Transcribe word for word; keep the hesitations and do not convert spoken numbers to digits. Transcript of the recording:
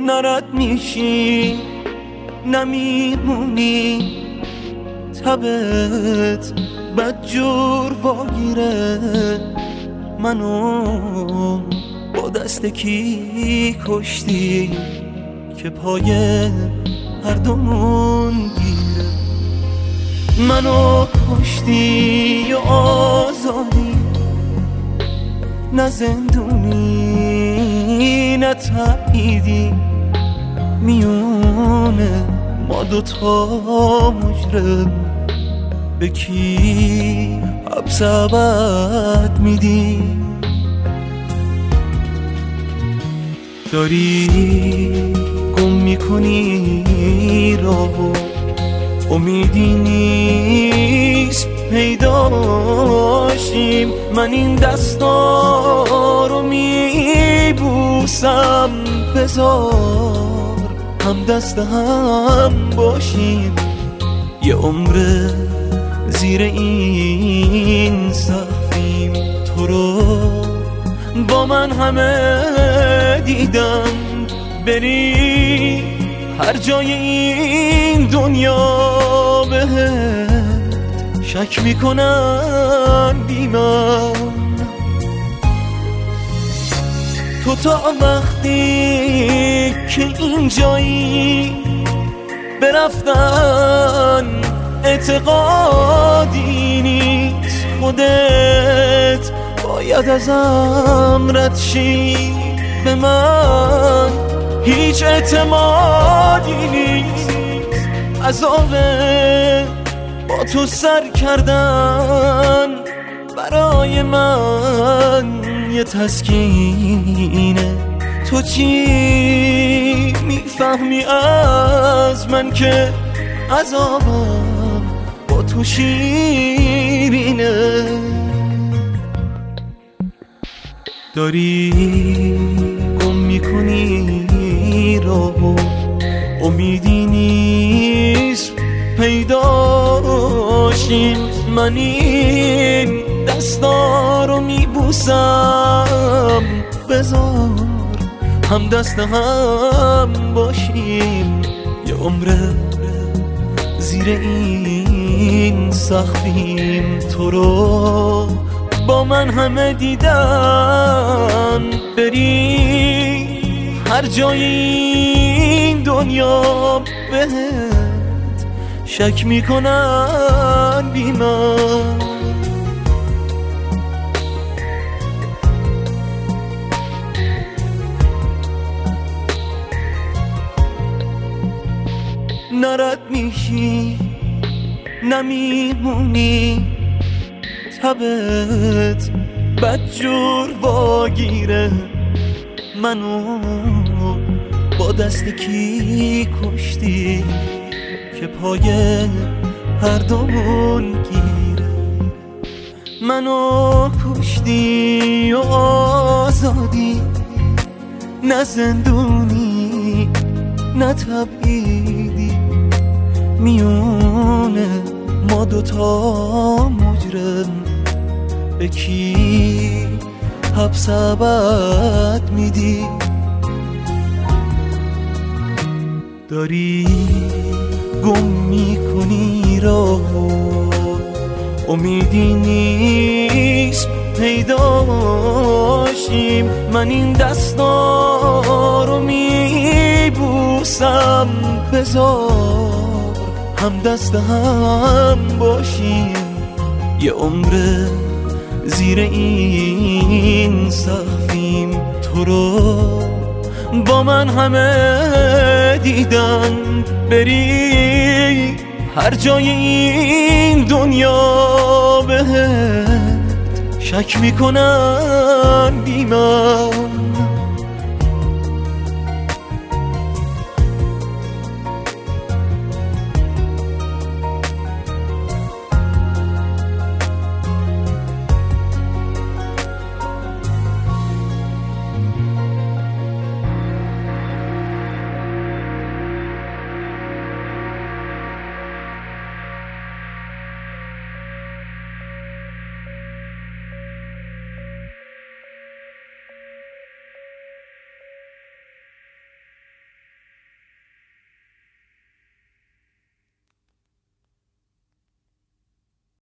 نرد میشی نمیمونی، تبت بدجور واگیره منو با دست کی کشتی که پای هر دومون گیره. منو کشتی و آزادی، نه زندونی نه تبعیدی، میونه ما دوتا مجرم به کی حبس ابد میدی؟ داری گم میکنی راهو، امیدی نیست پیداشیم. من این دستا رو میبوسم، بذار هم دست هم باشیم. یه عمر زیر این سقفیم، تو رو با من همه دیدم. بری هر جای این دنیا بهت شک میکنن بی من. تو تا وقتی که اینجایی برفتن اعتقادی نیست، خودت باید ازم رد شی. به من هیچ اعتمادی نیست، عذابه با تو سر کردن برای من یه تسکینه. تو چی میفهمی از من که عذابم با تو شیرینه؟ داری گم میکنی راهو، امیدی نیست پیداشیم. من این دستا رو میبوسم، بذار هم دست هم باشیم. یه عمر زیر این سقفیم، تو رو با من همه دیدن. بری هر جای این دنیا بهت شک میکنن بی من. نرد میشی نمیمونی، تبت بدجور واگیره منو با دست کی کشتی که پای هر دومون گیره. منو کشتی و آزادی، نه زندونی نه تبعیدی، میونه ما دوتا مجرم به کی حبس ابد میدی؟ داری گم میکنی راهو، امیدی نیست پیداشیم. من این دستا رو میبوسم، بذار هم دست هم باشیم. یه عمر زیر این سقفیم، تو رو با من همه دیدن. بری هر جای این دنیا بهت شک میکنن بی من.